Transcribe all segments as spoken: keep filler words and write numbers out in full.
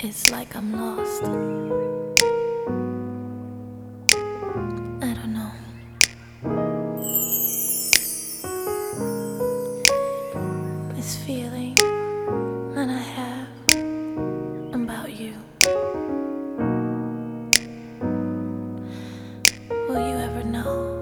It's like I'm lost. I don't know. This feeling that I have about you. Will you ever know?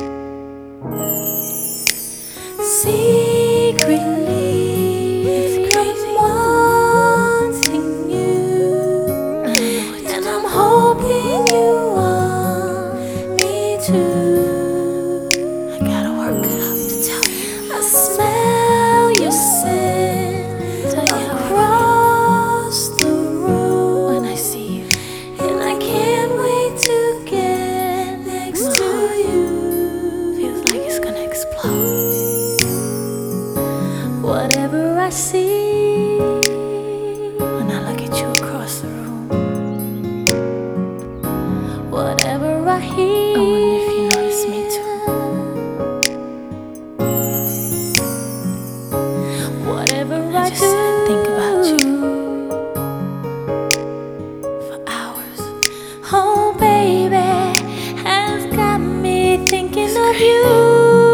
Secretly, it's crazy. I'm wanting you, and I'm hoping you want me too. I gotta work it up to tell you. I smell your scent across the room when I see you, and I can't wait to get next to you. Feels like it's gonna explode. Whatever I see when I look at you across the room, whatever I hear, I wonder if you notice me too. Whatever I, I just do, think about you for hours. Oh baby, has got me thinking of you.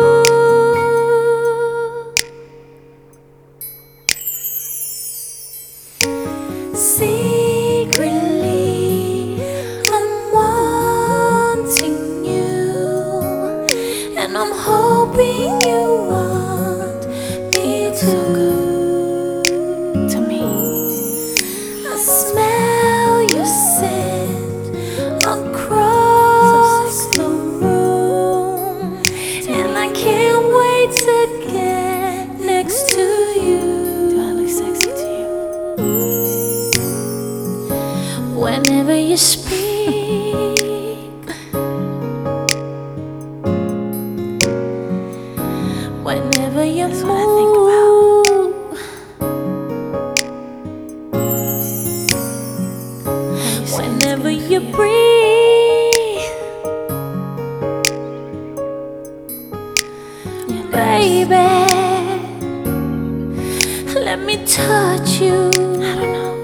Secretly, I'm wanting you, and I'm hoping you want me too. To me, I smell your scent across the room, and I can't wait to get next to you. Do I look sexy to you? Whenever you speak, whenever you That's move, whenever you breathe, baby, let me touch you. I don't know.